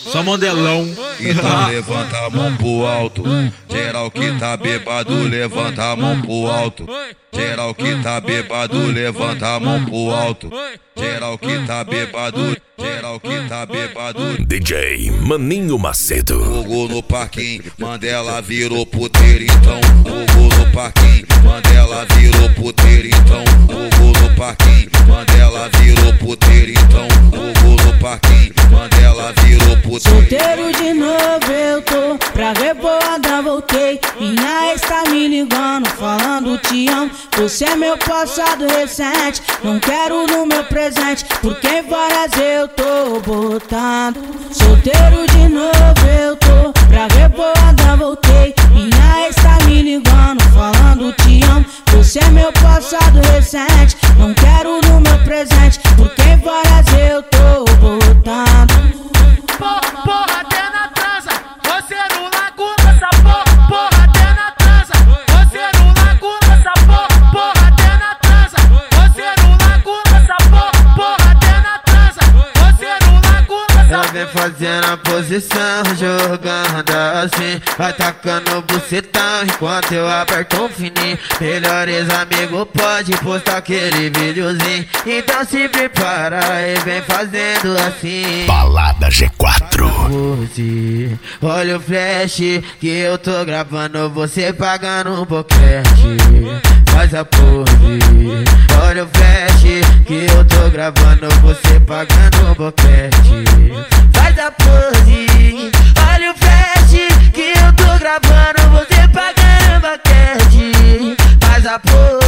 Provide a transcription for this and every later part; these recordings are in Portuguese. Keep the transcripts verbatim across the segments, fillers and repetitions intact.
Só modelão. Então levanta a mão pro alto. Geral que tá bebado, levanta a mão pro alto. Geral que tá bebado, levanta a mão pro alto. Geral que tá bebado, geral que tá bebado. D J Maninho Macedo. Fogo no parquinho, Mandela virou puteiro então. Fogo no parquinho, Mandela virou puteiro então. Fogo no parquinho, Mandela virou puteiro então. Fogo no parquinho, Mandela virou puteiro. Solteiro de novo eu tô, pra revoada voltei. Minha ex tá me ligando, falando te amo. Você é meu passado recente, não quero no meu presente, porque em várias eu tô botando. Solteiro de novo eu tô, pra revoada voltei. Minha ex tá me ligando, falando te amo. Você é meu passado recente, não quero no meu presente, porque em várias eu tô botando. Porra, porra, até na transa, você no Laguna, essa porra, porra, até na transa, você no Laguna, essa porra, porra, até na transa, você no Laguna, essa porra, porra, até na transa, você no Laguna, essa. Ela vem fazendo a posição, jogando assim, atacando o bucetão enquanto eu aperto um fininho. Melhores amigos pode postar aquele videozinho, então se prepara e vem fazendo assim. Balada G quatro. Pose, olha o flash que eu tô gravando, você pagando um boquete. Faz a pose, olha o flash que eu tô gravando, você pagando um boquete. Faz a pose, olha o flash que eu tô gravando, você pagando um boquete. Faz a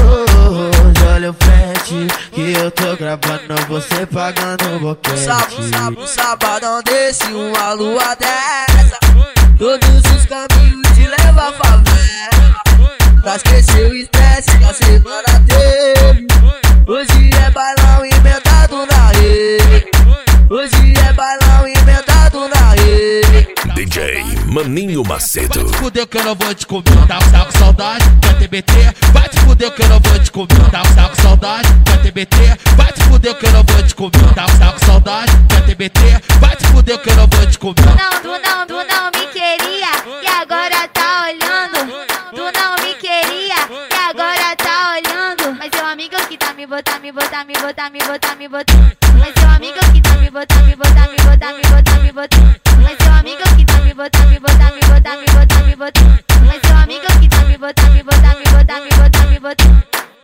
pose, olha o flash que eu tô gravando, você pagando um boquete. Sábado, sábado, sabadão desse, uma lua dessa, todos os caminhos te levam à favela, pra esquecer o estresse que a semana teve. Hoje é bailão emendado na rede, hoje é bailão emendado na rede. D J Maninho Macedo. Vai te fuder que eu não vou te comer, tá, tá com saudade, quer T B T. Vai te fuder que eu não vou te comer, tá, tá com saudade, quer T B T. Vai te fuder que eu não vou te comer, tá, tá com saudade, quer T B T. Vai te fuder que eu não vou te comer. Não, tu não, tu não me queria e agora tá olhando. Tu não me queria e agora tá olhando. Mas seu amigo que tá me botar, me botar, me botar, me botar, me botar. Mas seu amigo que tá me botar, me botar, me botar, me botar, me botar. Mas seu amigo que tá me botar, me botar, me botar, me botar, me botar. Mas seu amigo que tá me botar, me botar, me botar, me botar, me botar.